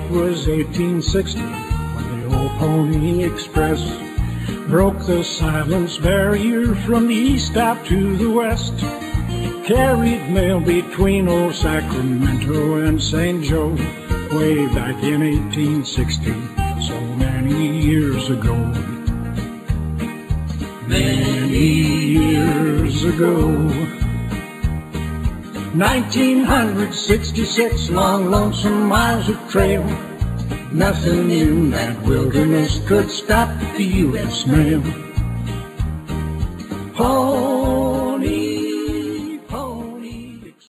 was 1860 when the old Pony Express broke the silence barrier from the east out to the west. Carried mail between old Sacramento and St. Joe way back in 1860, so many years ago. Many years ago. 1966, long lonesome miles of trail. Nothing in that wilderness could stop the U.S. mail. Oh,